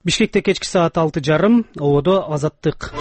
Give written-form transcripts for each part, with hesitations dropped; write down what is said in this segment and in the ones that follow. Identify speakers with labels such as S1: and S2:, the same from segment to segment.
S1: Бишкекте кечки саат 6:30, ободо Азаттык.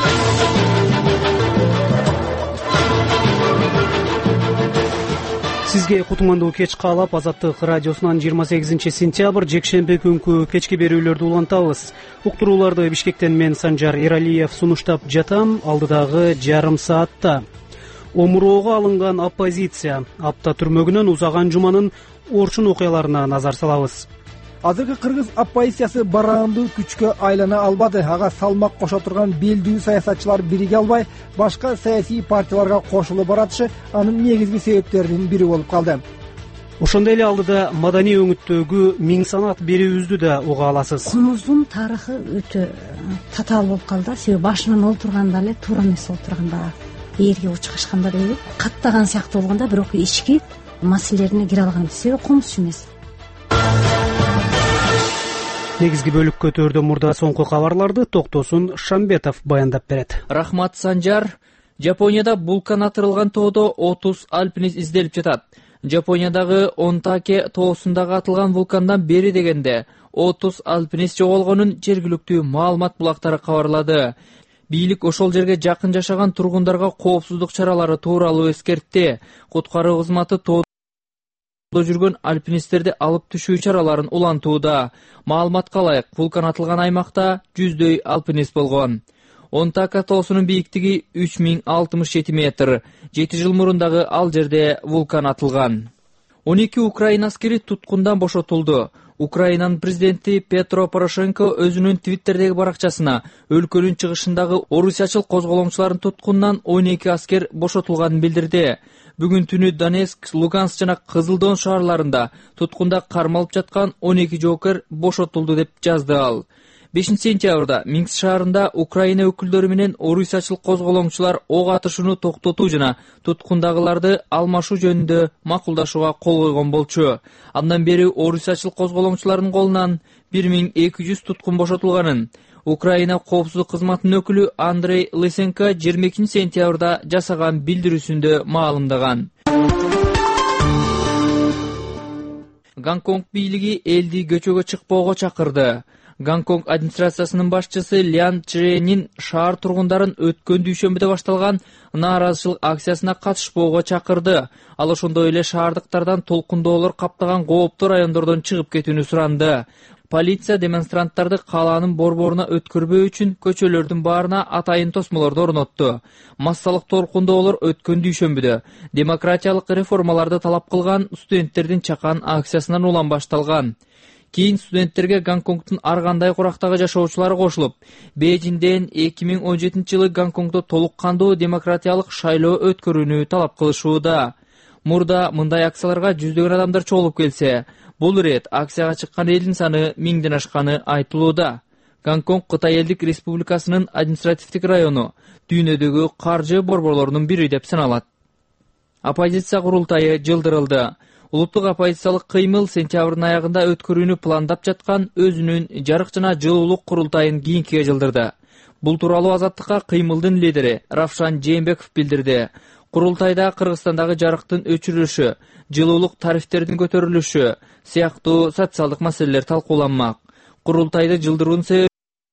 S1: Сизге кутмандуу кеч каалап, Азаттык радиосунан 28 сентябрь жекшемби күнкү кечки берүүлөрдү улантабыз. Уктурууларды Бишкектен мен Санжар Эралиев сунуштап жатам. Алдыдагы жарым саатта омуроого алынган оппозиция, апта түрмөгүнөн узаган жуманын Орчун окуяларына назар салабыз.
S2: Азыркы кыргыз оппозициясы бараандуу күчкө айлана албады. Ага салмак кошо турган белдүү саясатчылар бириге албай, башка саясий партияларга кошулуп баратышы анын негизги себептеринин бири болуп калды.
S1: Ошондой эле алдыда маданий өңүттөгү миң санат берүүбүздү да уга аласыз.
S3: Конуздун тарыхы өтө татаал болуп калды. Себеби башынан олтурганда эле туура эмес олтурганда, ээрге учкашканда дейби, каттаган сыяктуу болгондо, бирок ички маселелерине кире алган. Себеби комузчу эмес.
S1: Негизги бөлүккө төрдө мурда соңку кабарларды Токтосун Шамбетов баяндап берет.
S4: Рахмат, Санжар. Жапонияда вулкан атырылган тоодо 30 альпинист изделип жатат. Жапониядагы Онтаке тоосундагы атылган вулкандан бери дегенде 30 альпинист жоголгонун жергиликтүү маалымат булактары кабарлады. Бийлик ошол жерге жакын жашаган тургундарга коопсуздук чаралары тууралуу эскертти. Куткаруу кызматы тоодо жүргөн альпинисттерди алып түшүү чараларын улантууда. Маалыматка ылайык, вулкан атылган аймакта 100дөй альпинист болгон. Онтака тоосунун бийиктиги 3067 метр. 7 жыл мурун дагы ал жерде вулкан атылган. 12 Украина аскери туткундан бошотулду. Украинанын президенти Петро Порошенко өзүнүн Твиттердеги баракчасына өлкөнүн чыгышындагы орусиячыл козголоңчулардын туткунунан 12 аскер бошотулганын билдирди. Бүгүн түнү Донецк, Луганск жана Кызылдон шаарларында туткунда кармалып жаткан 12 жоокер бошотулду деп жазды ал. 5 сентябрда Минск шаарында Украина өкүлдөрү менен орусиячыл козголоңчулар ок атышууну токтотуу жана туткундагыларды алмашуу жөнүндө макулдашууга кол койгон болчу. Андан бери орусиячыл козголоңчулардын колунан 1200 туткун бошотулганын Украина коопсуздук кызматынын өкүлү Андрей Лысенко 22 сентябрда жасаган билдирүүсүндө маалымдаган. Гонконг бийлиги элди көчөгө чыкпоого чакырды. Гонконг администрациясынын башчысы Лян Чжэнин шаар тургундарын өткөн дүйшөмбүдө башталган нааразычылык акциясына катышпоого чакырды. Ал ошондой эле шаардыктардан толкундоолор каптаган кооптуу райондордон чыгып кетүүнү суранды. Полиция демонстранттарды калаанын борборуна өткөрбөө үчүн көчөлөрдүн баарына атайын тосмолорду орнотту. Массалык толкундоолор өткөн дүйшөмбүдө демократиялык реформаларды талап кылган студенттердин чакан акциясынан улам башталган. Кийин студенттерге Гонконгдун ар кандай курактагы жашоочулары кошулуп, Бейжиңден 2017 жылы Гонконгдо толук кандуу демократиялык шайлоо өткөрүүнү талап кылышууда. Мурда мындай акцияларга жүздөгөн адамдар чогулуп келсе, бул ирет акцияга чыккан элдин саны 1000ден ашканы айтылууда. Гонконг Кытай элдик республикасынын административдик району, дүйнөдөгү каржы борборлорунун бири деп саналат. Оппозиция курултайы жылдырылды. Улуттук оппозициялык кыймыл сентябрдын аягында өткөрүүнү пландап жаткан өзүнүн жарык жана жылуулук курултайын кийинкиге жылдырды. Бул тууралуу Азаттыкка кыймылдын лидери Равшан Жээнбеков билдирди. Курултайда Кыргызстандагы жарыктын өчүрүлүшү, жылуулук тарифтердин көтөрүлүшү сыяктуу социалдык маселелер талкууланмак. Курултайды жылдыруунун себебин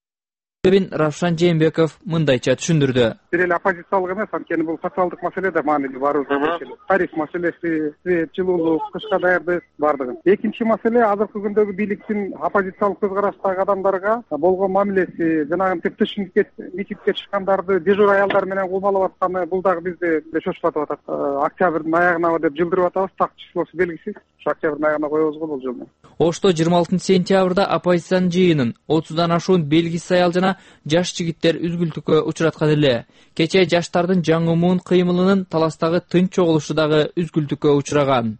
S4: Равшан Жээнбеков мындайча түшүндүрдү.
S5: Бир эле оппозициялык эмес, анткени бул социалдык маселе да маанилүү барыбызга. Тариф маселеси, жылуулук, кышка даярдык бардыгы. Экинчи маселе азыркы күндөгү бийликтин оппозициялык көз караштагы адамдарга болгон мамилеси, жанагынтип митингге чыккандарды дежур аялдар менен кумалап атканы, бул дагы бизди чочулатып атат. Октябрдын аягына деп жылдырып атабыз, так числосу белгисиз. Октябрдын аягына коебуз го бул жолу.
S4: Ошто 26 сентябрда оппозициянын жыйынын 30дан ашуун белгисиз аял жана жаш жигиттер үзгүлтүккө учраткан эле. Кече жаштардын жаңы кыймылынын таластагы тынч чогулушу дагы үзгүлтүккө учураган.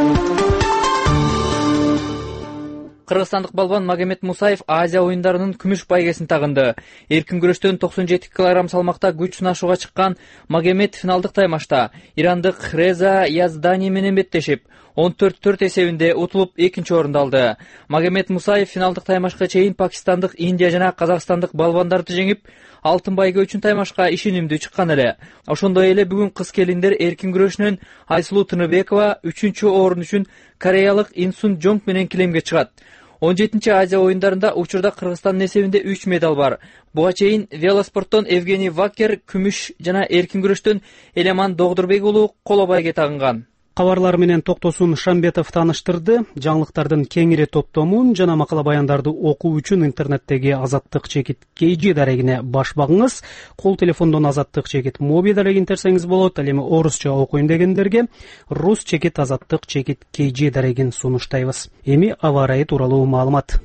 S4: Кыргызстандык балбан Магомед Мусаев Азия оюндарынын күмүш байгесин тагынды. Эркин күрөштөн 97 кг салмакта күч сынашууга чыккан Магомед финалдык таймашта ирандык Реза Яздани менен беттешип, 14-4 эсебинде утулуп экинчи орунду алды. Магомед Мусаев финалдык таймашка чейин пакистандык, Индия жана казакстандык балбандарды жеңип, алтын байге үчүн таймашка ишенимдүү чыккан эле. Ошондой эле бүгүн кыз келиндер эркин күрөшүнөн Айсулуу Тыныбекова 3-орун үчүн кореялык Инсун Жонг менен килемге чыгат. 17 Азия оюндарында учурда Кыргызстандын эсебинде 3 медаль бар. Буга чейин велоспорттон Евгений Вакер күмүш жана эркин күрөштөн Элеман Догдурбек уулу коло байге тагынган.
S1: Кабарлар менен Токтосун Шамбетов тааныштырды. Жаңылыктардын кеңири топтомун жана макала баяндарды окуу үчүн интернеттеги Азаттык чекит KG дарегине баш багыңыз. Кол телефондон Азаттык чекит моби дарегин терсеңиз болот. Ал эми орусча окуйм дегендерге рус чекит Азаттык чекит KG дарегин сунуштайбыз. Эми аба ырайы тууралуу маалымат.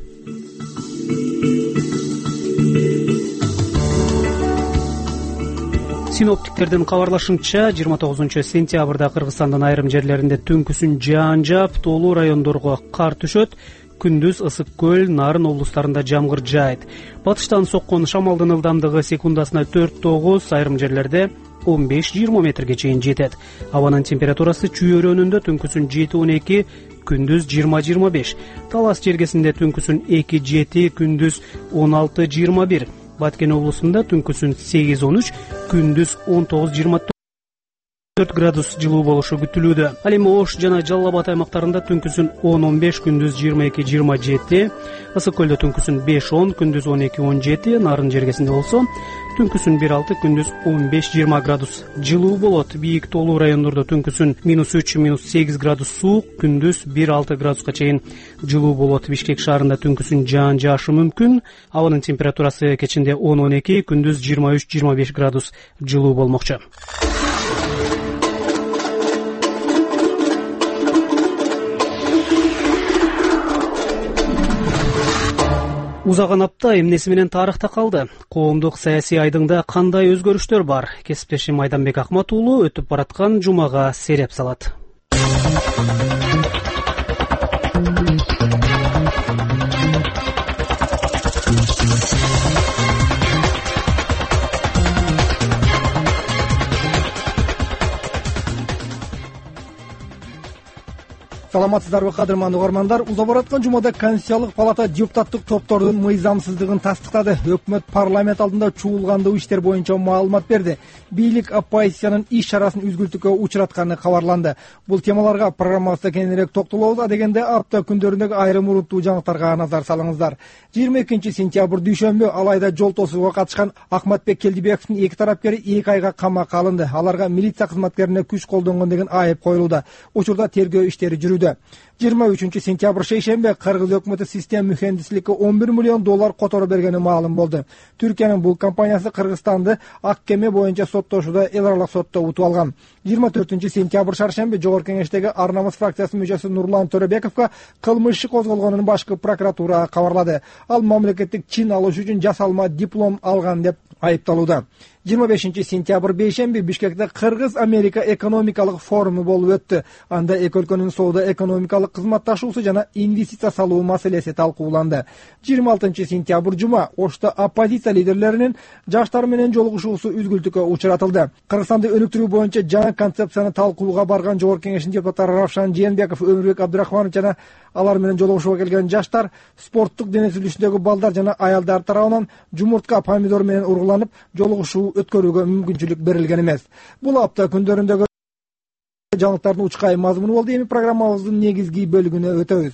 S1: Синоптиктердин кабарлашынча 29 сентябрда Кыргызстандын айрым жерлеринде түнкүсүн жаан жаап, тоолуу райондорго кар түшөт. Күндүз Ысык көл, Нарын облустарында жамгыр жаайт. Батыштан соккон шамалдын ылдамдыгы секундасына 4-9, айрым жерлерде 15-20 метрге чейин жетет. Абанын температурасы Чүй өрөөнүндө түнкүсүн 7-12, күндүз 20-25. Талас жергесинде түнкүсүн 2-7, күндүз 16-21. Баткен облусунда түнкүсүн 8-13, күндүз 19-24 градус жылуу болушу күтүлүүдө. Ал эми Ош жана Жалал Абад аймактарында түнкүсүн 10-15, күндүз 22-27, Ысык көлдө түнкүсүн 5-10, күндүз 12-17, Нарын жергесинде болсо түнкүсүн 1-6, күндүз 15-20 градус жылуу болот. Бийик тоолуу райондордо түнкүсүн -3, -8 градус суук, күндүз 1-6 градуска чейин жылуу болот. Бишкек шаарында түнкүсүн жаан жаашы мүмкүн. Абанын температурасы кечинде 10-12, күндүз 23-25 градус жылуу болмокчу. Узаган апта эмнеси менен тарыхта калды? Коомдук саясий айдыңда кандай өзгөрүштөр бар? Кесиптешим Айданбек Акмат уулу өтүп бараткан жумага сереп салат.
S2: Саламатсыздарбы кадырман угармандар? Узап бараткан жумада Конституциялык палата депутаттык топтордун мыйзамсыздыгын тастыктады. Өкмөт парламент алдында чуулгандуу иштер боюнча маалымат берди. Бийлик оппозициянын иш чарасын үзгүлтүккө учуратканы кабарланды. Бул темаларга программабызда кеңирээк токтолобуз. Дегенде апта күндөрүндөгү айрым уруттуу жаңылыктарга назар салыңыздар. 22 сентябрь дүйшөмбү Алайда жол тосууга катышкан Акматбек Келдибековдун эки тарапкери 2 айга камакка алынды. Аларга милиция кызматкерине күч колдонгон деген айып коюлууда. Учурда тергөө иштери жүрүүдө. 23 сентябрь шейшембе Кыргыз өкмөтү система мухендисликке 11 миллион доллар которо бергени маалым болду. Түркиянын бул компаниясы Кыргызстанды ак кеме боюнча соттошууда эл аралык сотто утуп алган. 24 сентябрь шаршембе Жогорку Кеңештеги Ар намыс фракциясынын мүчөсү Нурлан Төрөбековго кылмыш иши козголгонун башкы прокуратура кабарлады. Ал мамлекеттик чин алыш үчүн жасалма диплом алган деп айыпталууда. 25 сентябрь бейшемби Бишкекте Кыргыз-Америка экономикалык форуму болуп өттү. Анда эки өлкөнүн соода экономикалык кызматташуусу жана инвестиция салуу маселеси талкууланды. 26 сентябрь жума Ошто оппозиция лидерлеринин жаштар менен жолугушуусу үзгүлтүккө учуратылды. Кыргызстанды өнүктүрүү боюнча жаңы концепцияны талкууга барган Жогорку Кеңештин депутаттары Равшан Жээнбеков, Өмүрбек Абдрахманов жана алар менен жолугушууга келген жаштар спорттук дене түзүлүшүндөгү балдар жана аялдар тарабынан жумуртка, помидор менен ургуланып жолугушуу өткөрүүгө мүмкүнчүлүк берилген эмес. Бул апта күндөрүндөгү жаңылыктардын учкай мазмуну болду. Эми программабыздын негизги бөлүгүнө өтөбүз.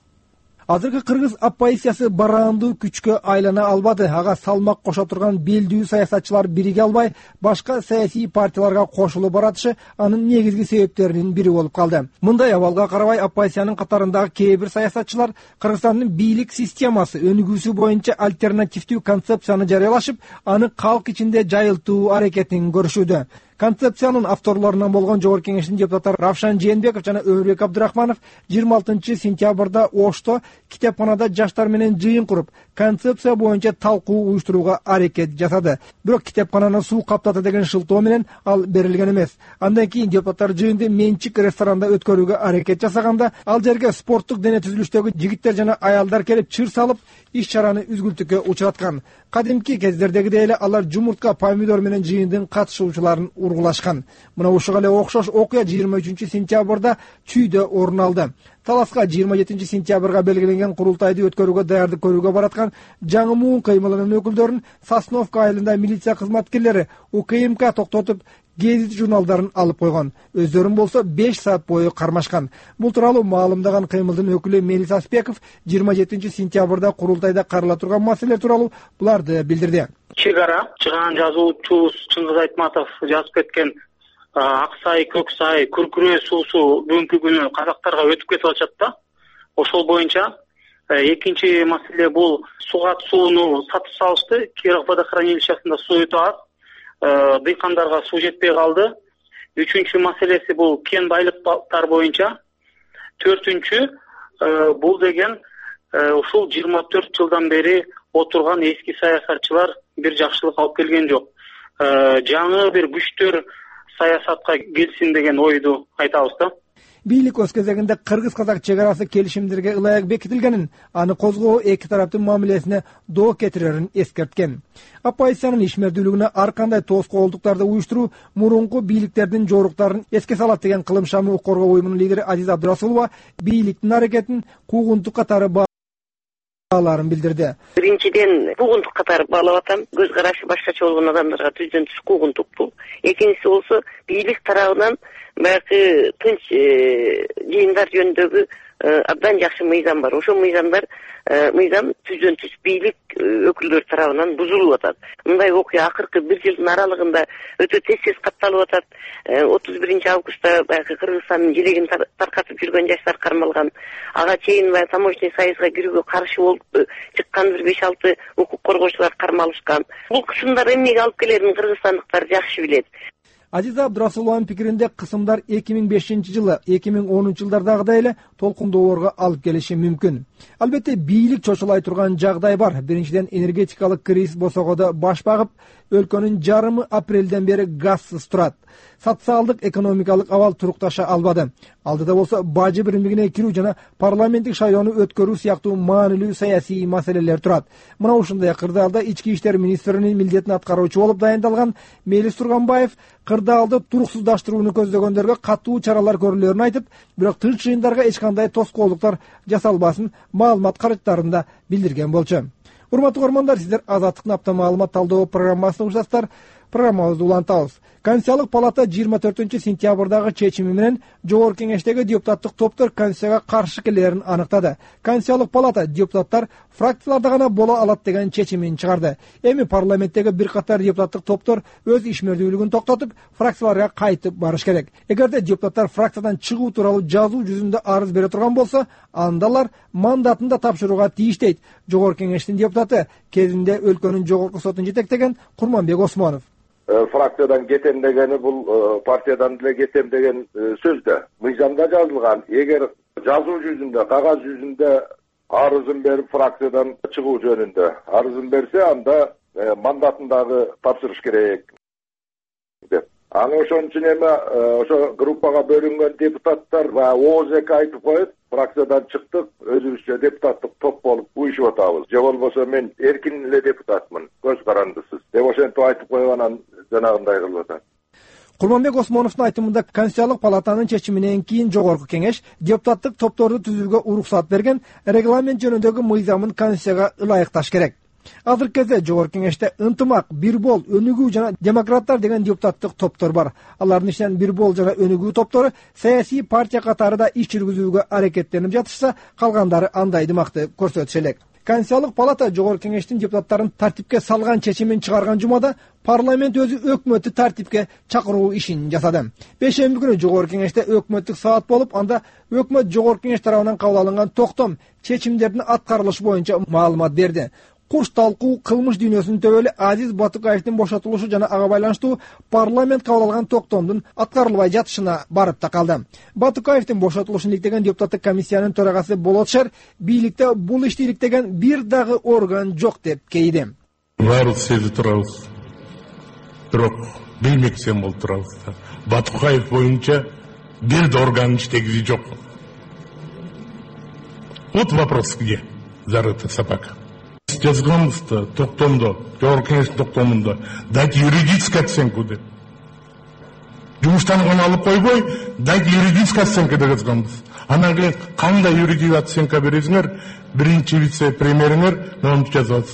S2: Азыркы кыргыз оппозициясы бараандуу күчкө айлана албады. Ага салмак кошо турган белдүү саясатчылар бириге албай, башка саясий партияларга кошулуп баратышы анын негизги себептеринин бири болуп калды. Мындай абалга карабай, оппозициянын катарындагы кээ бир саясатчылар Кыргызстандын бийлик системасы өнүгүүсү боюнча альтернативдүү концепцияны жарыялашып, аны калк ичинде жайылтуу аракетин көрүшүүдө. Концепциянын авторлорунан болгон Жогорку Кеңештин депутаттары Равшан Жээнбеков жана Өмүрбек Абдрахманов 26 сентябрда Ошто китепканада жаштар менен жыйын куруп, концепция боюнча талкуу уюштурууга аракет жасады. Бирок китепкананы суу каптады деген шылтоо менен ал берилген эмес. Андан кийин депутаттар жыйынды менчик ресторанда өткөрүүгө аракет жасаганда, ал жерге спорттук дене түзүлүштөгү жигиттер жана аялдар келип чыр салып, иш чараны үзгүлтүккө учураткан. Кадимки кездердегидей эле алар жумуртка, помидор менен жыйындын катышуучуларын ургулашкан. Мына ушуга эле окшош окуя 23-сентябрда Чүйдө орун алды. Таласка 27-сентябрга белгиленген курултайды өткөрүүгө даярдык көрүүгө бараткан жаңы муун кыймылынын өкүлдөрүн Сосновка айылында милиция кызматкерлери УКМК токтотуп гезит журналдарын алып койгон. Өздөрүн болсо 5 саат бою кармашкан. Бул тууралуу маалымдаган кыймылдын өкүлү Мелис Аспеков 27-сентябрда курултайда карала турган маселелер тууралуу буларды билдирди.
S6: Чек ара чыгаан жазуучубуз Чыңгыз Айтматов жазып кеткен ак сай, көк сай, күркүрөө суусу бүгүнкү күнү казактарга өтүп кетип атат да. Ошол боюнча экинчи маселе бул сугат сууну сатып салышты. Киров водохранилищесинде суу өтө аз. Дыйкандарга суу жетпей калды. Үчүнчү маселеси бул кен байлыктар боюнча. Төртүнчү бул деген ушул 24 жылдан бери отурган эски саясатчылар бир жакшылык алып келген жок. Жаңы бир күчтөр саясатка келсин деген ойду айтабыз да.
S2: Бийлик өз кезегинде кыргыз-казак чек арасы келишимдерге ылайык бекитилгенин, аны козгоо эки тараптын мамилесине доо кетирерин эскерткен. Оппозициянын ишмердүүлүгүнө ар кандай тоскоолдуктарды уюштуруу мурунку бийликтердин жоруктарын эске салат деген кылым шамы коргоо уюмунун лидери Азиза Абдырасулова бийликтин аракетин куугунтук катары бааларын билдирди.
S7: Биринчиден куугунтук катары баалап атам. Көз карашы башкача болгон адамдарга түздөн түз куугунтук бул. Экинчиси болсо бийлик тарабынан баягы тынч жыйындар жөнүндөгү абдан жакшы мыйзам бар. Ошол мыйзам түздөн түз бийлик өкүлдөрү тарабынан бузулуп атат. Мындай окуя акыркы бир жылдын аралыгында өтө тез катталып атат. 31-августта баягы Кыргызстандын желегин таркатып жүргөн жаштар кармалган. Ага чейин баягы таможенный союзга кирүүгө каршы болуп чыккан бир 5-6 укук коргоочулар кармалышкан. Бул кысымдар эмнеге алып келерин кыргызстандыктар жакшы билет.
S2: Азиза Абдырасулованын пикиринде кысымдар 2005-жылы, 2010-жылдардагыдай эле толкундоолорго алып келиши мүмкүн. Албетте бийлик чочулай турган жагдай бар. Биринчиден энергетикалык кризис босогодо баш багып, өлкөнүн жарымы апрелден бери газсыз турат. Социалдык экономикалык абал турукташа албады. Алдыда болсо бажы биримдигине кирүү жана парламенттик шайлоону өткөрүү сыяктуу маанилүү саясий маселелер турат. Мына ушундай кырдаалда ички иштер министринин милдетин аткаруучу болуп дайындалган Мелис Турганбаев кырдаалды туруксуздаштырууну көздөгөндөргө катуу чаралар көрүлөрүн айтып, бирок тынч жыйындарга эч кандай тоскоолдуктар жасалбасын маалымат каражаттарында билдирген болчу. Урматтуу көрөрмандар, сиздер Азаттыктын апта маалымат талдоо программасын угушасыздар. Программабызды улантабыз. Конституциялык палата 24-сентябрдагы чечими менен Жогорку кеңештеги депутаттык топтор Конституцияга каршы келерин аныктады. Конституциялык палата депутаттар фракцияларда гана боло алат деген чечимин чыгарды. Эми парламенттеги бир катар депутаттык топтор өз ишмердүүлүгүн токтотуп, фракцияларга кайтып барыш керек. Эгерде депутаттар фракциядан чыгуу тууралуу жазуу жүзүндө арыз бере турган болсо, анда алар мандатын да тапшырууга тийиш дейт Жогорку кеңештин депутаты, кезинде өлкөнүн жогорку сотун жетектеген Курманбек Осмонов.
S8: Фракциядан кетем дегени бул партиядан деле кетем деген сөз да мыйзамда жазылган. Эгер жазуу жүзүндө, кагаз жүзүндө арызын берип фракциядан чыгуу жөнүндө арызын берсе, анда мандатын дагы тапшырыш керек деп. Аны ошон үчүн эми ошо группага бөлүнгөн депутаттар ооз эки айтып коюп, фракциядан чыктык, өзүбүзчө депутаттык топ болуп уюшуп атабыз. Же болбосо мен эркин эле депутатмын, көз карандысыз деп ошентип айтып коюп анан жанагындай кылып атат.
S2: Курманбек Осмоновдун айтымында Конституциялык палатанын чечиминен кийин Жогорку кеңеш депутаттык топторду түзүүгө уруксат берген, регламент жөнүндөгү мыйзамын Конституцияга ылайыкташ керек. Азыркы кезде Жогорку кеңеште ынтымак, Бирбол, Өнүгүү жана Демократтар деген депутаттык топтор бар. Алардын ичинен Бирбол жана Өнүгүү топтору саясий партия катарында иш жүргүзүүгө аракеттенип жатышса, калгандары андай дымакты көрсөтүшө элек. Конституциялык палата Жогорку кеңештин депутаттарын тартипке салган чечимин чыгарган жумада парламент өзү өкмөттү тартипке чакыруу ишин жасады. Бешемби күнү Жогорку кеңеште өкмөттүк саат болуп, анда өкмөт Жогорку кеңеш тарабынан кабыл алынган токтом чечимдердин аткарылышы боюнча маалымат берди. Куш талкуу кылмыш дүйнөсүнүн төбөлү Азиз Батукаевдин бошотулушу жана ага байланыштуу парламент кабыл алган токтомдун аткарылбай жатышына барып такалды. Батукаевдин бошотулушун иликтеген депутаттык комиссиянын төрагасы Болот Шер бийликте бул ишти иликтеген бир дагы орган жок деп кейди.
S9: Баары сезип турабыз. Бирок билмексем болуп турабыз. Батукаев боюнча бир да орган иштегизи жок. Вот вопрос где зарыта собака. Жазганбызда токтомдо, Жогорку кеңештин токтомунда дать юридическую оценку деп. Жумуштан гана алып койбой, дайт юридический оценкада кызганбыз. Анан кийин кандай юридический оценка бересиңер, биринчи вице-премьериңер монтип жазабыз.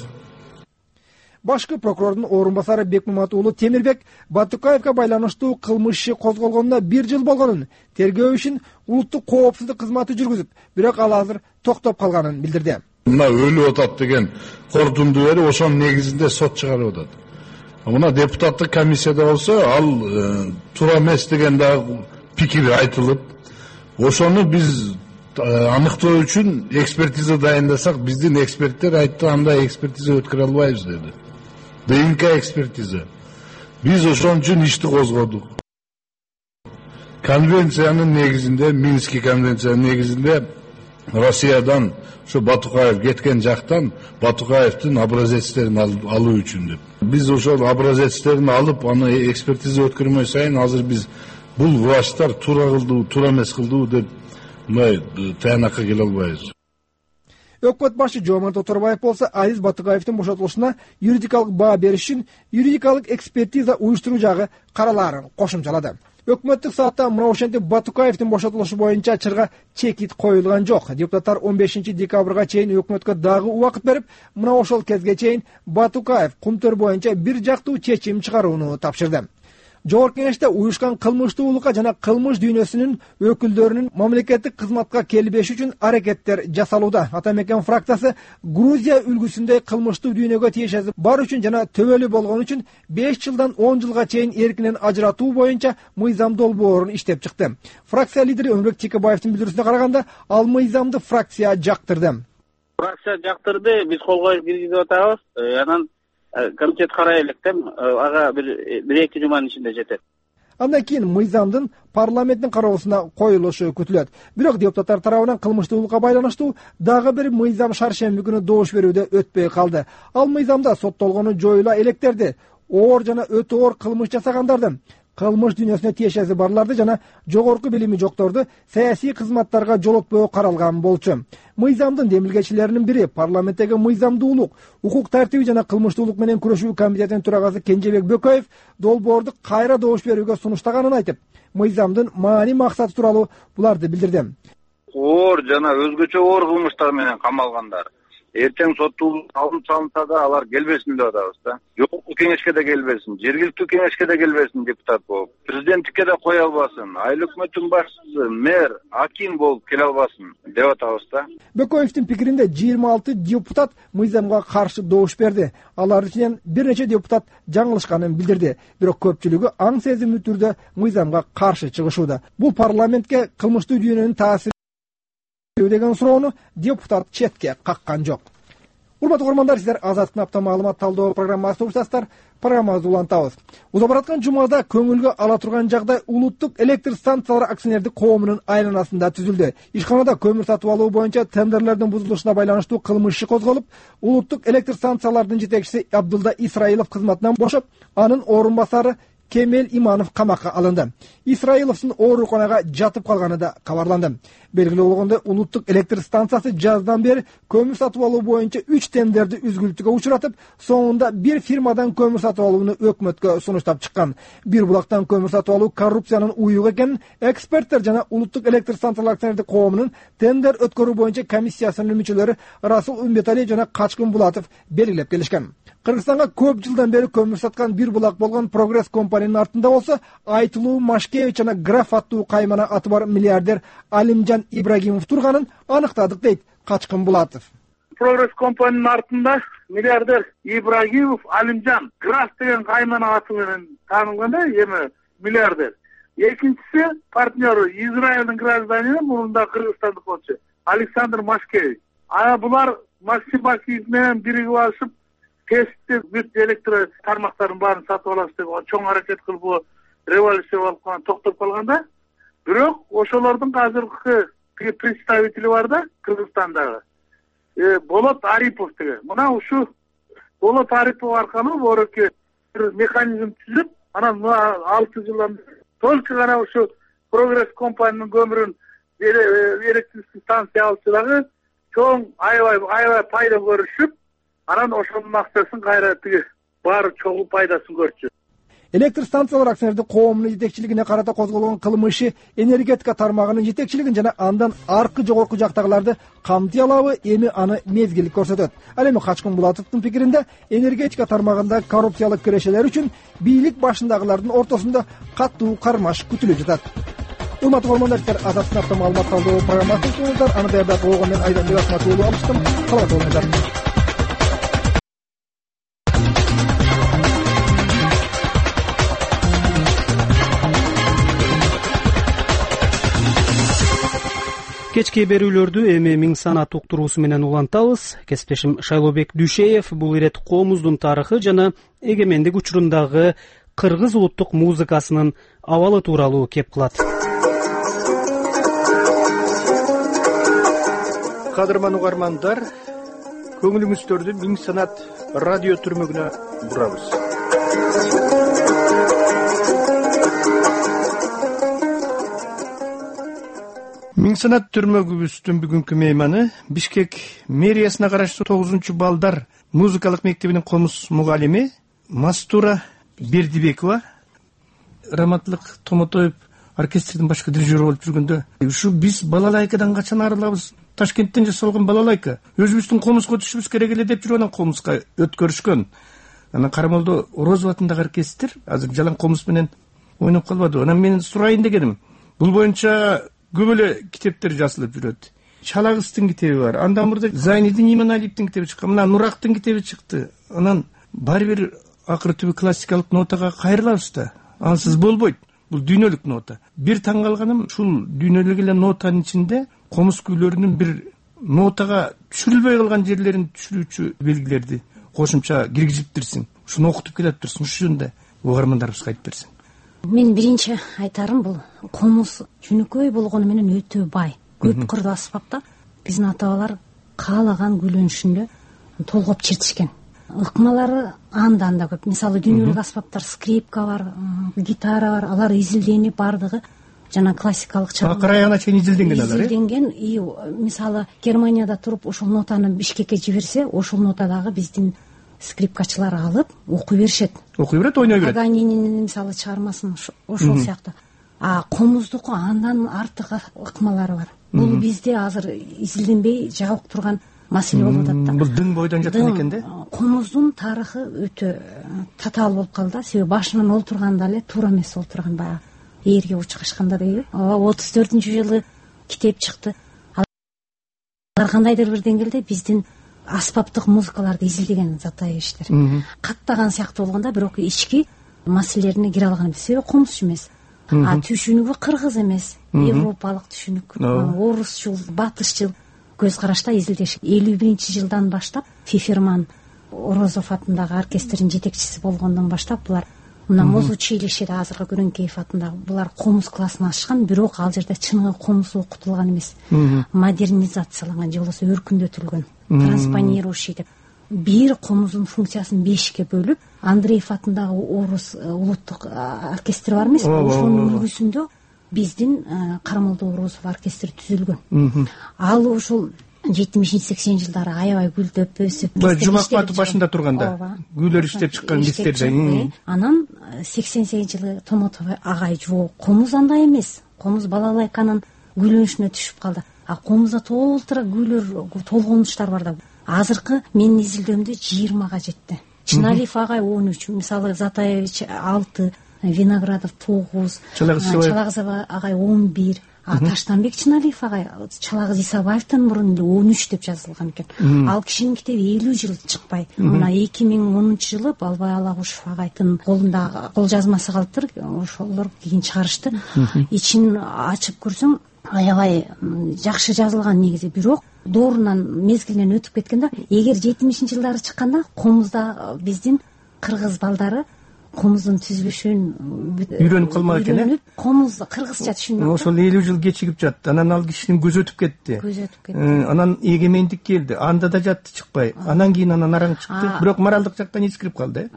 S2: Башкы прокурордун орун басары Бекмамат уулу Темирбек Батукаевга байланыштуу кылмыш иши козголгонуна 1 жыл болгонун, тергөө ишин улуттук коопсуздук кызматы жүргүзүп, бирок ал азыр токтоп калганын билдирди.
S10: Мына өлүп атат деген корутунду берип, ошонун негизинде сот чыгарып атат. Мына депутаттык комиссияда болсо, ал туура эмес деген дагы пикир айтылып, ошону биз аныктоо үчүн экспертиза дайындасак, биздин эксперттер айтты, андай экспертиза өткөрө албайбыз деди. ДНК экспертиза. Биз ошон үчүн ишти козгодук. Конвенциянын негизинде, Минский конвенциянын негизинде Россиядан ошо Батукаев кеткен жактан Батукаевдин образецтерин алуу үчүн деп. Биз ошол образецтерин алып, аны экспертиза өткөрмөй сайын азыр биз бул врачтар туура кылдуу, туура эмес кылдуу деп мындай таянакка келе албайбыз.
S2: Өкмөт башы Жомарт Оторбаев болсо Азиз Батукаевдин бошотулушуна юридикалык баа бериш үчүн юридикалык экспертиза уюштуруу жагы каралаарын кошумчалады. Өкмөттүк саатта мына ошентип Батукаевдин бошотулушу боюнча чырга чекит коюлган жок. Депутаттар 15 декабрга чейин өкмөткө дагы убакыт берип, мына ошол кезге чейин Батукаев кумтөр боюнча бир жактуу чечим чыгарууну тапшырды. Жогорку кеңеште уюшкан кылмыштуулукка жана кылмыш дүйнөсүнүн өкүлдөрүнүн мамлекеттик кызматка келбеши үчүн аракеттер жасалууда. Атамекен фракциясы Грузия үлгүсүндөй кылмыштуу дүйнөгө тиешеси бар үчүн жана төбөлүү болгон үчүн 5 жылдан 10 жылга чейин эркинен ажыратуу боюнча мыйзам долбоорун иштеп чыкты. Фракция лидери Өмбек Тикебаевдин билдирүүсүнө караганда, ал мыйзамды фракция жактырды.
S11: Фракция жактырды, биз колго киргизип атабыз. Анан комитет карай электем, ага бир-эки жуманын ичинде жетет.
S2: Андан кийин мыйзамдын парламенттин кароосуна коюлушу күтүлөт. Бирок депутаттар тарабынан кылмыштуулукка байланыштуу дагы бир мыйзам шаршемби күнү добуш берүүдө өтпөй калды. Ал мыйзамда соттолгону жоюла электерди, оор жана өтө оор кылмыш жасагандарды, кылмыш дүйнөсүнө тиешеси барларды жана жогорку билими жокторду саясий кызматтарга жолотпоо каралган болчу. Мыйзамдын демилгечилеринин бири парламенттеги мыйзамдуулук, укук тартиби жана кылмыштуулук менен күрөшүү комитетинин төрагасы Кенжебек Бөкөев долбоорду кайра добуш берүүгө сунуштаганын айтып, мыйзамдын маани максаты тууралуу буларды билдирди.
S12: Оор жана өзгөчө оор кылмыштар менен камалгандар эртең соттуулук алынып салынса да алар келбесин деп атабыз да. Жогорку кеңешке да келбесин, жергиликтүү кеңешке да келбесин депутат болуп, президенттикке да кое албасын, айыл өкмөттүн башчысы, мэр, аким болуп келе албасын деп атабыз да.
S2: Бөкөевдин пикиринде 26 депутат мыйзамга каршы добуш берди. Алардын ичинен бир нече депутат жаңылышканын билдирди. Бирок көпчүлүгү аң сезимдүү түрдө мыйзамга каршы чыгышууда. Бул парламентке кылмыштуу дүйнөнүн таасири деген суроону депутат четке каккан жок. Урматтуу көрөрмандар, сиздер Азаттык апта маалымат талдоо программасын угушасыздар. Программабызды улантабыз. Узап бараткан жумада көңүлгө ала турган жагдай улуттук электр станциялар акционердик коомунун айланасында түзүлдү. Ишканада көмүр сатып алуу боюнча тендерлердин бузулушуна байланыштуу кылмыш иши козголуп, улуттук электр станциялардын жетекчиси Абдулда Исраилов кызматынан бошоп, анын орун басары Кемел Иманов камакка алынды. Исраиловдун ооруканага жатып калганы да кабарланды. Белгилүү болгондой, улуттук электр станциясы жаздан бери көмүр сатып алуу боюнча 3 тендерди үзгүлтүгө учуратып, соңунда бир фирмадан көмүр сатып алууну өкмөткө сунуштап чыккан. Бир булактан көмүр сатып алуу коррупциянын уюгу экенин эксперттер жана улуттук электр станциялар акционердик коомунун тендер өткөрүү боюнча комиссиясынын мүчөлөрү Расул Үмбеталиев жана Качкын Булатов белгилеп келишкен. Кыргызстанга көп жылдан бери көмүр саткан бир булак болгон Прогресс компаниянын артында болсо, Айтылуу Машкевич жана Граф аттуу каймана аты бар миллиардер Алимжан Ибрагимов турганын аныктадык дейт Качкын Булатов.
S11: Прогресс компаниянын артында миллиардер Ибрагимов Алимжан Граф деген каймана аты менен таанылган да, эми миллиардер. Экинчиси партнеру Израилдин гражданины, мурунда Кыргызстандык болчу, Александр Машкевич. Булар Максим Бакиев менен биригип алышып, тестти бүт электр тармактарын баарын сатып алабыз деп чоң аракет кылып революция болуп токтоп калганда, бирок ошолордун азыркы представители бар да Кыргызстандагы. Болот Арипов деген. Мына ушу Болот Арипов аркылуу борки механизм түзүп, анан 6 жылдан только гана ушу Прогресс компаниянын көмүрүн электрический станция алчыдагы чоң аябай пайда көрүшүп, анан ошонун акчасын кайра тиги баары чогуу пайдасын көрчү.
S2: электр станциялар акционердик коомунун жетекчилигине карата козголгон кылмышы энергетика тармагынын жетекчилигин жана андан аркы жогорку жактагыларды камтый алабы, эми аны мезгил көрсөтөт. Ал эми Качкын Булатовдун пикиринде энергетика тармагында коррупциялык кирешелер үчүн бийлик башындагылардын ортосунда катуу кармаш күтүлүп жатат. Урматтуу көрөрмандар, азаттын автомаалымат талдоо программасын угуңуздар. Аны даярдап койгон мен Айдан Мирасматулуу алыштым. Саламат болуңуздар.
S1: Кечки берүүлөрдү эми Миң санат уктуруусу менен улантабыз. Кесиптешим Шайлообек Дүйшеев бул ирет коомуздун тарыхы жана эгемендик учурундагы кыргыз улуттук музыкасынын абалы тууралуу кеп кылат.
S13: Кадырман угармандар, көңүлүңүздөрдү Миң санат радио түрмөгүнө бурабыз. Миң санат түрмөгүбүздүн бүгүнкү мейманы Бишкек мэриясына караштуу 9-балдар музыкалык мектебинин комуз мугалими Мастура Бердибекова. Раматлык Томотоев оркестрдин башкы дирижеру болуп жүргөндө, ушу биз балалайкадан качан арылабыз? Ташкенттен жасалган балалайка. Өзүбүздүн комузга түшүбүз керек эле деп жүрүп анан комузга өткөрүшкөн. Анан Карамолдо Орозов атындагы оркестр азыр жалаң комуз менен ойноп калбады. Анан мен сурайын дегеним. Бул боюнча көп эле китептер жазылып жүрөт. Чалагыздын китеби бар. Андан мурда Зайнидин Иманалиевдин китеби чыккан. Мына Нурактын китеби чыкты. Анан баары бир акыры түбү классикалык нотага кайрылабыз да. Ансыз болбойт. Бул дүйнөлүк нота. Бир таң калганым ушул дүйнөлүк эле нотанын ичинде комуз күйлөрүнүн бир нотага түшүрүлбөй калган жерлерин түшүрүүчү белгилерди кошумча киргизиптирсиң. Ушуну окутуп келатыптырсың. Ушул жөнүндө угармандарыбызга айтып берсең.
S3: Мен биринчи айтарым, бул комуз жөнөкөй болгону менен өтө бай. Көп кырдуу аспапта биздин ата-бабалар каалаган күйлөнүшүндө толгоп чертишкен. Ыкмалары анда көп. Мисалы дүйнөлүк аспаптар, скрипка бар, гитара бар, алар изилденип бардыгы жана классикалык чыгым.
S13: Акыраяна чейин изилденген алар.
S3: Изилденген. Мисалы Германияда туруп ошол нотаны Бишкекке жиберсе, ошол нотадагы биздин скрипкачылар алып окуй беришет.
S13: Окуй берет, ойной берет.
S3: Паганинин мисалы чыгармасын ошол сыяктуу. Комуздуку андан артык ыкмалары бар. Бул бизде азыр изилденбей жабык турган маселе болуп атат да.
S13: Бул дың бойдон жаткан экен да.
S3: Комуздун тарыхы өтө татаал болуп калды да. Себеби башынан олтурганда эле туура эмес олтурган, баягы ээрге учкашканда дейби. 34-жылы китеп чыкты. Алар кандайдыр бир деңгээлде биздин аспаптык музыкаларды изилдеген затай иштер. Каттаган сыяктуу болгондо, бирок ички маселелерине кире алган эмес. Себеби комуз эмес. Түшүнүгү кыргыз эмес, европалык түшүнүк, орусчул, батышчыл көз карашта изилдеш. 51-жылдан баштап Фиферман Орозов атындагы оркестрдин жетекчиси болгондон баштап булар мына Моз училищеде азыркы Күрөнкеев атындагы булар комуз классын ачкан, бирок ал жерде чыныгы комуз окутулган эмес. Модернизацияланган же болбосо өркүндөтүлгөн, транспонирующий деп. Бир комуздун функциясын 5ке бөлүп, Андреев атындагы Орус улуттук оркестри бар эмес, ошонун үлгүсүндө биздин Карамолдо Орозов оркестри түзүлгөн. Ал ушул 70-80 жылдары аябай гүлдөп өсүп,
S13: Жумакбатов башында турганда гүлдөр иштеп чыккан кестерде.
S3: Анан 88-жылы Томотов агай жок, комуз андай эмес. Комуз балалайканын гүлөнүшүнө түшүп калды. Комузда толтура гүлдөр, толгонуштар бар да. Азыркы менин изилдөөмдө 20га жетти. Чыналиев агай 13, мисалы Затаевич 6, Виноградов 9, Чалагыз агай 11, Таштанбек Чыналиев агай Чалагыз Исабаевден мурун 13 деп жазылган экен. Ал кишинин китеби 50 жыл чыкпай. Мына 2010-жылы Балбай Алагушев агайдын колунда кол жазмасы калыптыр. Ошолор кийин чыгарышты. Ичин ачып көрсөң аябай жакшы жазылган негизи, бирок доорунан мезгилинен өтүп кеткен да. Эгер 70-жылдары чыкканда комузда биздин кыргыз балдары комуздун түзүлүшүн
S13: үйрөнүп калмак экен.
S3: Комуз кыргызча түшүнбөк.
S13: Ошол 50 жыл кечигип жатты. Анан ал кишинин көзү өтүп кетти. Анан эгемендик келди. Анда да жатты чыкпай. Анан кийин анан араң чыкты. Бирок моралдык жактан эскирип калды.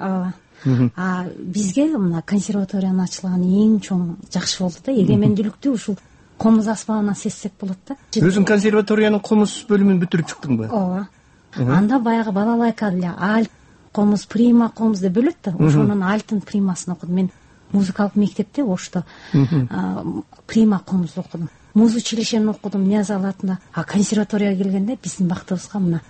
S13: Бизге мына консерваториянын ачылганы эң чоң жакшы болду да. Эгемендүүлүктү ушул комуз аспабынан сезсек болот да. Өзүң консерваториянын комуз бөлүмүн бүтүрүп чыктыңбы?
S3: Ооба. Анда баягы балалайка эле аль комуз, прима комуз деп бөлөт да. Ошонун альтын примасын окудум. Мен музыкалык мектепте Ошто прима комузду окудум. Муз училищени окудум Нияз атында. А консерваторияга келгенде биздин бактыбызга мына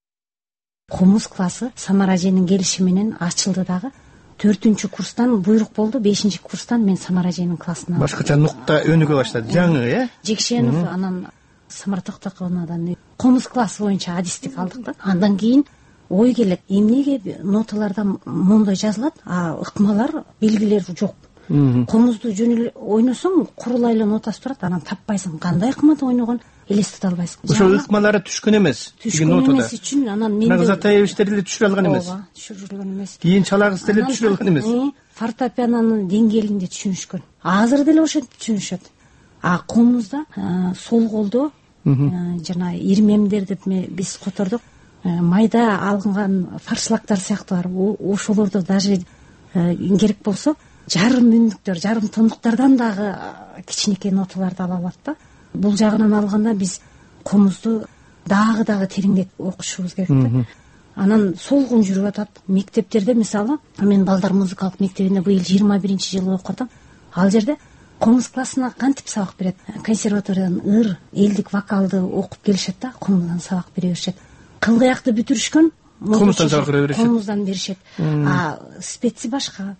S3: комуз классы Самара эженин келиши менен ачылды дагы. 4-курстан буйрук болду, 5-курстан мен Самара эженин классына.
S13: Башкача нукта өнүгө баштады. Жаңы,
S3: Жекшенов, анан Самара Токтоковнадан комуз классы боюнча адистик алдык да. Андан кийин ой келет, эмнеге ноталарда мондой жазылат, а ыкмалар, белгилер жок. Комузду жөн эле ойносоң, курулай эле нотасы турат, анан таппайсың, кандай ыкмада ойногон элестете албайсың.
S13: Ошо ыкмалары түшкөн эмес.
S3: Түшкөн эмес үчүн анан мен
S13: Нагзатаевичтер эле түшүрө алган эмес.
S3: Ооба, түшүрүлгөн эмес.
S13: Кийин Чалагыз деле түшүрө алган эмес.
S3: Фортепианонун деңгээлинде түшүнүшкөн. Азыр деле ошентип түшүнүшөт. А комузда сол колдо жана ирмемдер деп биз котордук. Майда алынган фаршлактар сыяктуу бар. Ошолорду даже керек болсо жарым мүндүктөр, жарым тондуктардан дагы кичинекей ноталарды ала алат да. Бул жагынан алганда биз комузду дагы тереңдеп окушубуз керек да. Анан солгун жүрүп атат. Мектептерде мисалы, мен балдар музыкалык мектебинде быйыл 21-жылы окудум. Ал жерде комуз классына кантип сабак берет? Консерваториядан элдик вокалды окуп келишет да, комуздан сабак бере беришет. Кылгыякты бүтүрүшкөн
S13: комуздан сабак бере беришет.
S3: Комуздан беришет. А специ башка.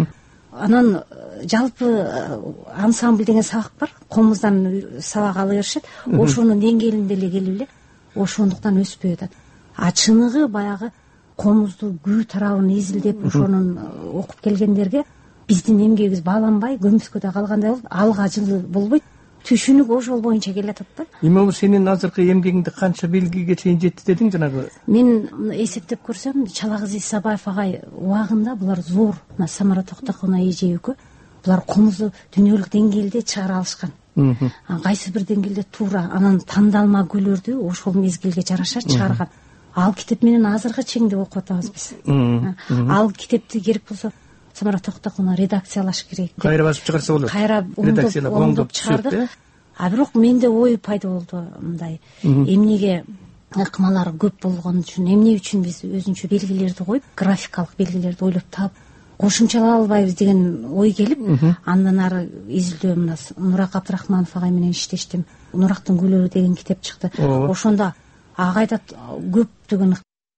S3: Анан жалпы ансамбль деген сабак бар. Комуздан сабак ала беришет. Ошонун деңгээлинде эле келип эле ошондуктан өспөй атат. А чыныгы баягы комузду күү тарабын изилдеп ошонун окуп келгендерге биздин эмгегибиз бааланбай көмүскөдө калгандай болуп, алга жылы болбойт. Түшүнүк ошол боюнча келатат да.
S13: Эми сенин азыркы эмгегиңде канча белгиге чейин жетти дедиң жанагы?
S3: Мен эсептеп көрсөм, Чалагыз Исабаев агай убагында булар зор, Самара Токтоковна эже экөө, булар комузду дүйнөлүк деңгээлде чыгара алышкан. Кайсы бир деңгээлде туура, анан тандалма күйлөрдү ошол мезгилге жараша чыгарган. Ал китеп менен азыркы чеңде окуп атабыз биз. Ал китепти керек болсо Самара Токтоковна редакциялаш керек.
S13: Кайра басып чыгарса болот.
S3: Кайра оңдоп чыгардык. А бирок менде ой пайда болду мындай. Эмнеге ыкмалар көп болгон үчүн, эмне үчүн биз өзүнчө белгилерди коюп, графикалык белгилерди ойлоп таап кошумчалай албайбыз деген ой келип, андан ары изилдөө мына Нурак Абдрахманов агай менен иштештим. Нурактын күйлөрү деген китеп чыкты. Ошондо агайда көптөгөн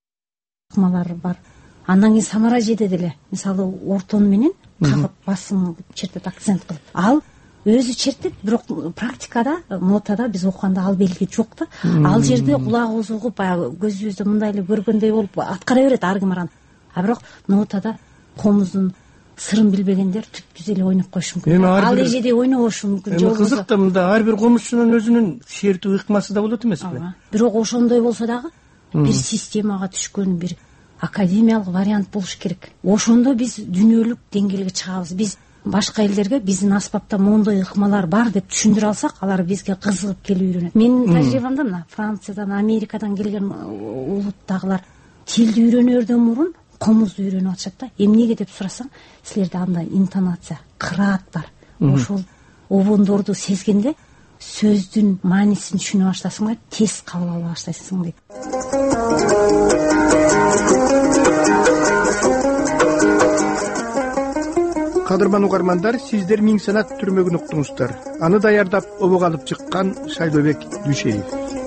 S3: ыкмалар бар. Андан кийин Самара эжеде деле мисалы ортон менен кагып басым чертет, акцент кылып. Ал өзү чертет, бирок практикада, нотада биз окуганда ал белги жок да. Ал жерде кулагыбыз угуп, баягы көзүбүздө мындай эле көргөндөй болуп аткара берет ар ким араны. А бирок нотада комуздун сырын билбегендер түп-түз эле ойноп коюшу мүмкүн. Ал эжеде ойнобошу мүмкүн.
S13: Эми кызык да мында ар бир комузчунун өзүнүн шертүү ыкмасы да болот эмеспи?
S3: Бирок ошондой болсо дагы бир системага түшкөн бир академиялык вариант болуш керек. Ошондо биз дүйнөлүк деңгээлге чыгабыз. Биз башка элдерге биздин аспапта мондой ыкмалар бар деп түшүндүрө алсак, алар бизге кызыгып келип үйрөнөт. Менин тажрыйбамда мына Франциядан, Америкадан келген улуттагылар тилди үйрөнөрдөн мурун комузду үйрөнүп атышат да. Эмнеге деп сурасаң, силерде андай интонация, кыраат бар. Ошол обондорду сезгенде сөздүн маанисин түшүнө баштасың да, тез кабыл ала баштайсың дейт.
S13: Кадырман угармандар, сиздер Миң санат түрмөгүн уктуңуздар. Аны даярдап обок алып чыккан Шайлообек Дүйшеев.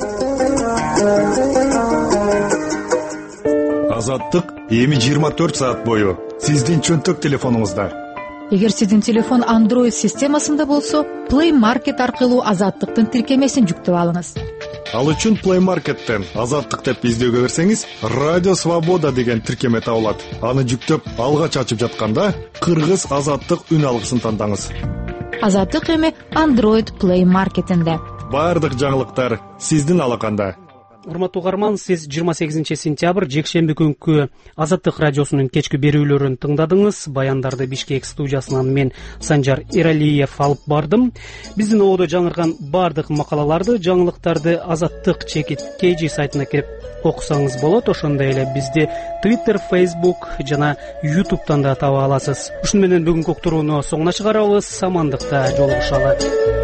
S14: Азаттык эми 24 саат бою сиздин чөнтөк телефонуңузда.
S15: Эгер сиздин телефон Android системасында болсо, Play Market аркылуу Азаттыктын тиркемесин жүктөп алыңыз.
S14: Ал үчүн Play Market'тен Азаттык деп издөөгө берсеңиз, Радио Свобода деген тиркеме табылат. Аны жүктөп алгач ачып жатканда, Кыргыз Азаттык үн алгысын тандаңыз.
S15: Азаттык эми Android Play Market'инде.
S14: Бардык жаңылыктар сиздин алаканда.
S1: Урматтуу угарман, сиз 28 сентябрь жекшемби күнкү Азаттык радиосунун кечки берүүлөрүн тыңдадыңыз. Баяндарды Бишкек студиясынан мен Санжар Эралиев алып бардым. Биздин ободо жаңырган бардык макалаларды, жаңылыктарды Азаттык-KG сайтына кирип окусаңыз болот. Ошондой эле бизди Twitter, Facebook жана YouTube'дан да таба аласыз. Ушуну менен бүгүнкү уктурууну соңуна чыгарабыз. Амандыкта жолугушалы.